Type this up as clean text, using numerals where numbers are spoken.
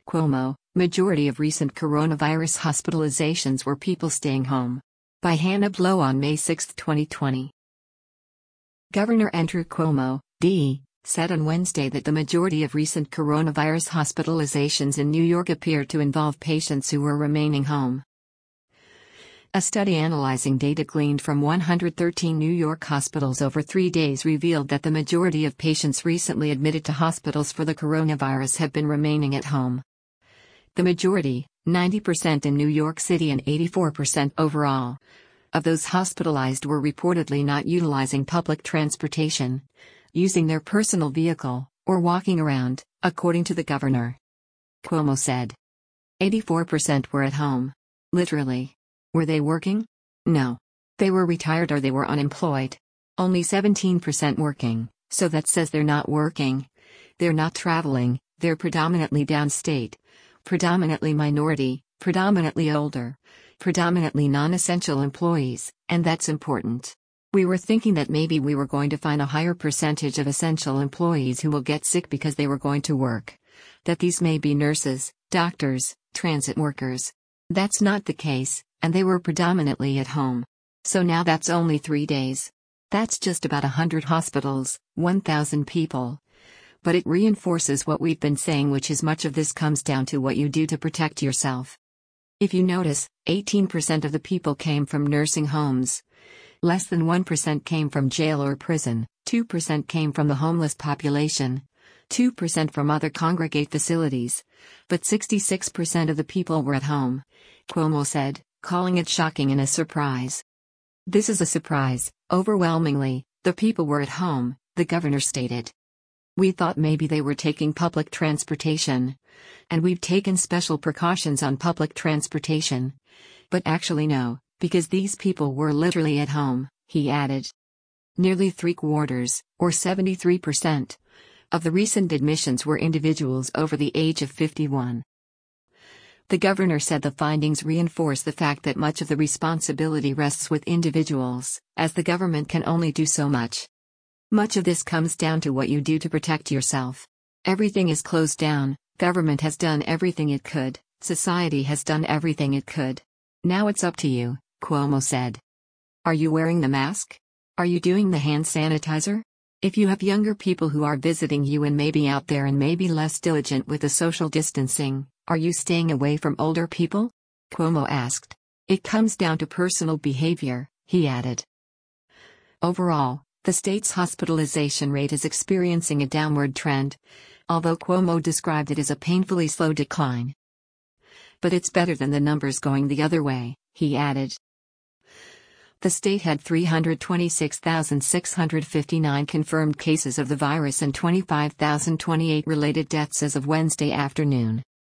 Cuomo, majority of recent coronavirus hospitalizations were people staying home. By Hannah Blow on May 6, 2020. Governor Andrew Cuomo, D., said on Wednesday that the majority of recent coronavirus hospitalizations in New York appear to involve patients who were remaining home. A study analyzing data gleaned from 113 New York hospitals over 3 days revealed that the majority of patients recently admitted to hospitals for the coronavirus have been remaining at home. The majority, 90% in New York City and 84% overall, of those hospitalized were reportedly not utilizing public transportation, using their personal vehicle, or walking around, according to the governor. Cuomo said. 84% were at home. Literally. Were they working? No. They were retired or they were unemployed. Only 17% working, so that says they're not working. They're not traveling, they're predominantly downstate, predominantly minority, predominantly older, predominantly non-essential employees, and that's important. We were thinking that maybe we were going to find a higher percentage of essential employees who will get sick because they were going to work. That these may be nurses, doctors, transit workers. That's not the case, and they were predominantly at home. So now that's only 3 days. That's just about 100 hospitals, 1,000 people. But it reinforces what we've been saying, which is much of this comes down to what you do to protect yourself. If you notice, 18% of the people came from nursing homes. Less than 1% came from jail or prison, 2% came from the homeless population, 2% from other congregate facilities. But 66% of the people were at home, Cuomo said, calling it shocking and a surprise. This is a surprise, overwhelmingly, the people were at home, the governor stated. We thought maybe they were taking public transportation. And we've taken special precautions on public transportation. But actually no, because these people were literally at home, he added. Nearly 3/4, or 73%, of the recent admissions were individuals over the age of 51. The governor said the findings reinforce the fact that much of the responsibility rests with individuals, as the government can only do so much. Much of this comes down to what you do to protect yourself. Everything is closed down, government has done everything it could, society has done everything it could. Now it's up to you, Cuomo said. Are you wearing the mask? Are you doing the hand sanitizer? If you have younger people who are visiting you and maybe out there and maybe less diligent with the social distancing, are you staying away from older people? Cuomo asked. It comes down to personal behavior, he added. Overall, the state's hospitalization rate is experiencing a downward trend, although Cuomo described it as a painfully slow decline. But it's better than the numbers going the other way, he added. The state had 326,659 confirmed cases of the virus and 25,028 related deaths as of Wednesday afternoon.